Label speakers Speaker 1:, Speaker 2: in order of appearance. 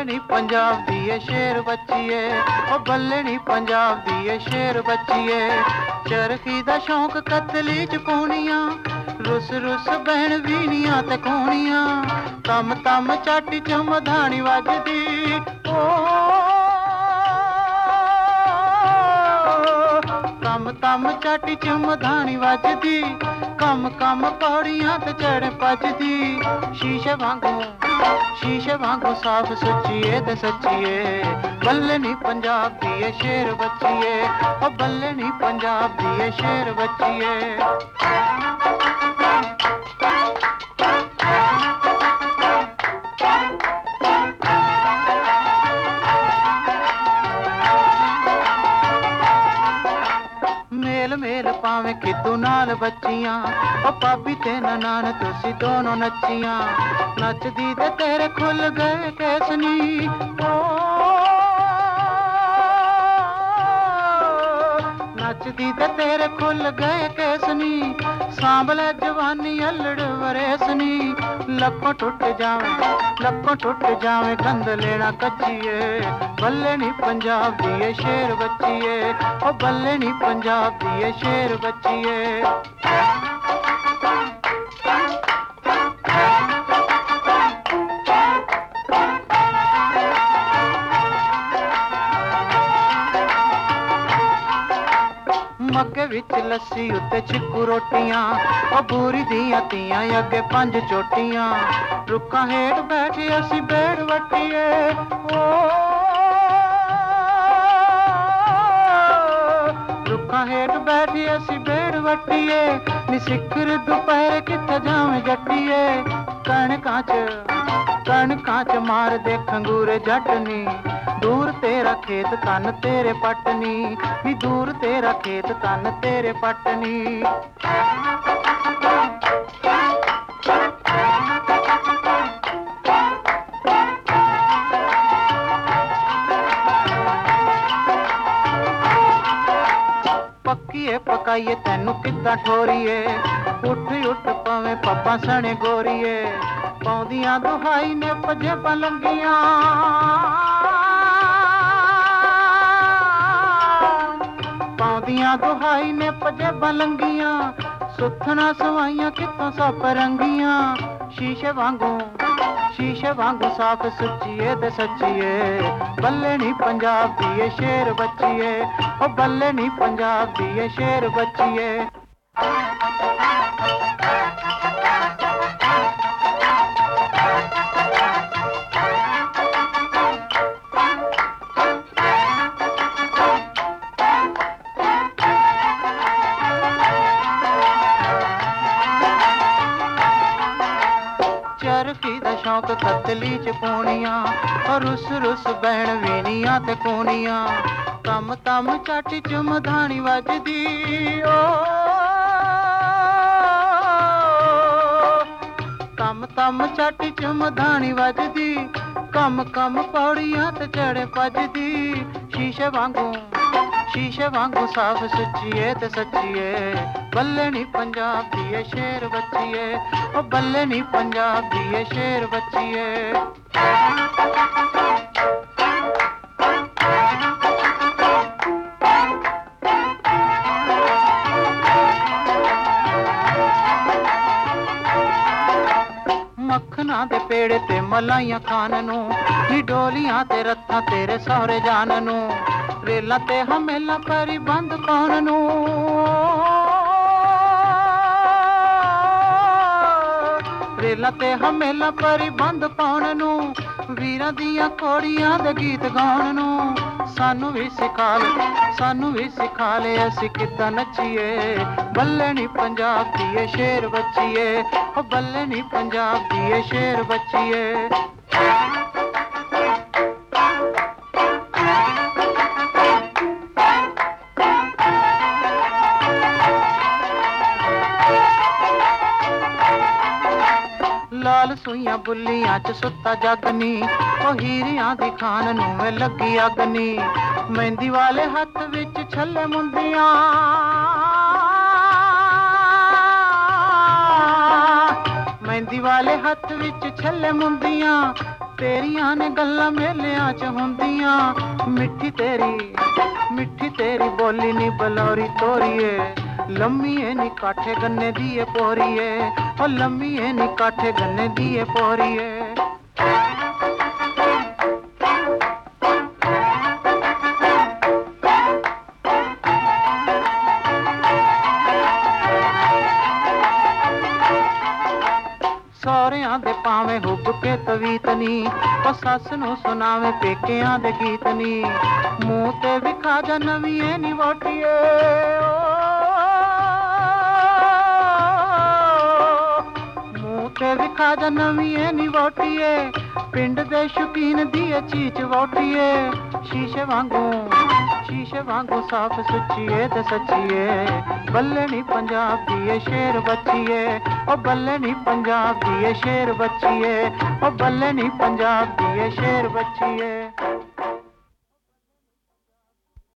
Speaker 1: ਬੱਲੇ ਨੀ ਪੰਜਾਬ ਦੀ ਏ ਸ਼ੇਰ ਬੱਚੀਏ, ਉਹ ਬੱਲੇ ਨੀ ਪੰਜਾਬ ਦੀ ਏ ਸ਼ੇਰ ਬੱਚੀਏ। ਚਰਖੀ ਦਾ ਸ਼ੌਂਕ ਕਤਲੀ ਚ ਪਾਉਣੀਆਂ, ਰੁੱਸ ਰੁੱਸ ਬਹਿਣ ਵੀਣੀਆਂ ਤੇ ਖੂਣੀਆਂ। ਤਮ ਤਮ ਚਾਟੀ ਚ ਮਧਾਣੀ ਵੱਜਦੀ, ਤਮ ਤਮ ਚਾਟੀ ਚ ਮਧਾਣੀ ਵੱਜਦੀ। ਕਮ ਕਮ ਪੌੜੀਆਂ ਤੇ ਚੜ ਭੱਜਦੀ। ਸ਼ੀਸ਼ੇ ਵਾਂਗੂ ਸਾਫ਼ ਸੁੱਚੀਏ ਤੇ ਸੱਚੀਏ, ਬੱਲੇ ਨੀ ਪੰਜਾਬ ਦੀ ਏ ਸ਼ੇਰ ਬੱਚੀਏ, ਉਹ ਬੱਲੇ ਨੀ ਪੰਜਾਬ ਦੀ ਏ ਸ਼ੇਰ ਬੱਚੀਏ। ਮੇਲ ਮੇਲ ਪਾਵੇਂ ਕਿਤੋਂ ਨਾਲ ਬੱਚੀਆਂ, ਉਹ ਭਾਬੀ ਤੇ ਨਨਾਣ ਤੁਸੀਂ ਦੋਨੋਂ ਨੱਚੀਆਂ। ਨੱਚਦੀ ਤੇ ਤੇਰੇ ਖੁੱਲ ਗਏ ਕੇਸ ਨੀ, ਨੱਚਦੀ ਤੇ ਤੇਰੇ ਖੁੱਲ ਗਏ ਕੇਸ ਨੀ। ਸਾਂਭ ਲੈ ਜਵਾਨੀ ਅਲੜ ਵਰੇਸ ਨੀ। ਲੱਕੋਂ ਟੁੱਟ ਜਾਵੇਂ ਕੰਧ ਲੈਣਾ ਕੱਚੀਏ, ਬੱਲੇ ਨੀ ਪੰਜਾਬ ਦੀ ਏ ਸ਼ੇਰ ਬੱਚੀਏ, ਉਹ ਬੱਲੇ ਨੀ ਪੰਜਾਬ ਦੀ ਏ ਸ਼ੇਰ ਬੱਚੀਏ। ਮੱਗੇ ਵਿੱਚ ਲੱਸੀ ਉੱਤੇ ਛਿੱਕੂ ਰੋਟੀਆਂ, ਉਹ ਬੂਰੀ ਦੀਆਂ ਤੀਆਂ ਅੱਗੇ 5 ਚੋਟੀਆਂ। ਰੁੱਖਾਂ ਹੇਠ ਬੈਠੇ ਅਸੀਂ ਬੇੜ ਵੱਟੀਏ, ਰੁੱਖਾਂ ਹੇਠ ਬੈਠੇ ਅਸੀਂ ਬੇੜ ਵੱਟੀਏ। ਨੀ ਸਿਖਰ ਦੁਪਹਿਰ ਕਿੱਥੇ ਜਾਵੇਂ ਜੱਟੀਏ। ਕਣਕਾਂ ਚ ਮਾਰਦੇ ਖੰਗੂਰੇ ਜੱਟ ਨੀ, ਦੂਰ ਤੇਰਾ ਖੇਤ ਤਨ ਤੇਰੇ ਪਟਨੀ, ਨੀ ਦੂਰ ਤੇਰਾ ਖੇਤ ਤਨ ਤੇਰੇ ਪਟਨੀ। ਪੱਕੀਏ ਪਕਾਈਏ ਤੈਨੂੰ ਕਿੱਦਾਂ ਠੋਰੀਏ, ਉੱਠ ਉੱਠ ਪਵੇਂ ਪੱਪਾ ਸਣੇ ਗੋਰੀਏ। ਪਾਉਂਦੀਆਂ ਦੁਹਾਈ ਨੇ ਪਜੇ ਪਲੰਗੀਆਂ, ਪਾਉਂਦੀਆਂ ਦੁਹਾਈ ਨੇ ਪਜੇ ਬਲੰਗੀਆਂ। ਸੁੱਥਣਾ ਸਵਾਈਆਂ ਕਿੱਥੋਂ ਸੱਪ ਰੰਗੀਆਂ। ਸ਼ੀਸ਼ੇ ਵਾਂਗੂ ਸਾਫ਼ ਸੁੱਚੀਏ ਤੇ ਸੱਚੀਏ, ਬੱਲੇ ਨੀ ਪੰਜਾਬ ਦੀ ਏ ਸ਼ੇਰ ਬੱਚੀਏ, ਉਹ ਬੱਲੇ ਨੀ ਪੰਜਾਬ ਦੀ ਏ ਸ਼ੇਰ ਬੱਚੀਏ। ਚਰਖੀ ਦਾ ਸ਼ੌਂਕ ਕਤਲੀ ਚ ਪਾਉਣੀਆਂ, ਔਰ ਰੁੱਸ ਰੁੱਸ ਬਹਿਣ ਵੀਣੀਆਂ ਤੇ ਖੂਣੀਆਂ। ਤਮ ਤਮ ਚਾਟੀ ਚ ਮਧਾਣੀ ਵੱਜਦੀ, ਤਮ ਤਮ ਚਾਟੀ ਚ ਮਧਾਣੀ ਵੱਜਦੀ। ਕਮ ਕਮ ਪੌੜੀਆਂ ਤੇ ਚੜ ਭੱਜਦੀ। ਸ਼ੀਸ਼ੇ ਵਾਂਗੂ ਸਾਫ਼ ਸੁੱਚੀਏ ਤੇ ਸੱਚੀਏ, ਬੱਲੇ ਨੀ ਪੰਜਾਬ ਦੀ ਏ ਸ਼ੇਰ ਬੱਚੀਏ, ਉਹ ਬੱਲੇ ਨੀ ਪੰਜਾਬ ਦੀ ਏ ਸ਼ੇਰ ਬੱਚੀਏ। ਮੱਖਣਾ ਦੇ ਪੇੜੇ ਤੇ ਮਲਾਈਆਂ ਖਾਣ ਨੂੰ, ਨੀ ਡੋਲੀਆਂ ਤੇ ਰੱਥਾਂ ਤੇਰੇ ਸਹੁਰੇ ਜਾਣ ਨੂੰ। ਰੇਲਾਂ ਤੇ ਹਮੇਲਾ ਪਰੀ ਬੰਦ ਪਾਉਣ ਨੂੰ, ਰੇਲਾਂ ਤੇ ਹਮੇਲਾ ਪਰੀ ਬੰਦ ਪਾਉਣ ਨੂੰ। ਵੀਰਾਂ ਦੀਆਂ ਕੋੜੀਆਂ ਦੇ ਗੀਤ ਗਾਉਣ ਨੂੰ। ਸਾਨੂੰ ਵੀ ਸਿਖਾ ਲੈ ਅਸੀਂ ਕਿੱਦਾਂ ਨੱਚੀਏ, ਬੱਲੇ ਨੀ ਪੰਜਾਬ ਦੀ ਏ ਸ਼ੇਰ ਬੱਚੀਏ, ਉਹ ਬੱਲੇ ਨੀ ਪੰਜਾਬ ਦੀ ਏ ਸ਼ੇਰ ਬੱਚੀਏ। ਲਾਲ ਸੂਈਆਂ ਬੁੱਲੀਆਂ ਚ ਸੁੱਤਾ ਜੱਗ ਨੀ, ਉਹ ਹੀਰਿਆਂ ਦੀ ਖਾਨ ਨੂੰ ਵੇ ਲੱਗੀ ਅੱਗ ਨੀ। ਮਹਿੰਦੀ ਵਾਲੇ ਹੱਥ ਵਿੱਚ ਛੱਲੇ ਮੁੰਦੀਆਂ, ਮਹਿੰਦੀ ਵਾਲੇ ਹੱਥ ਵਿੱਚ ਛੱਲੇ ਮੁੰਦੀਆਂ। तेरियां ने गल्लां मेलियां च हुंदियां, मिट्ठी तेरी बोली नी बलौरी तोरीए, लम्मी ए नी काठे गन्ने दिए पोरीए, ओ लम्मी ए नी काठे गन्ने दिए पोरीए। सौरियां दे पावे हुब के तवीतनी, ओ सस नू सुनावे पेकियां दे गीतनी, मुंह ते भी खाजा नवीं नी वोटिए, मुंह ते भी खाजा नवीं नी वोटिए, पिंड दे शौकीन दी चीच वोटिए, शीशे वांगू साफ सुचिए ते सचिए, बल्ले नी पंजाब दी शेर बचिए, ओ बल्ले नी पंजाब दी शेर बचिए, ओ बल्ले नी पंजाब दी शेर बचिए।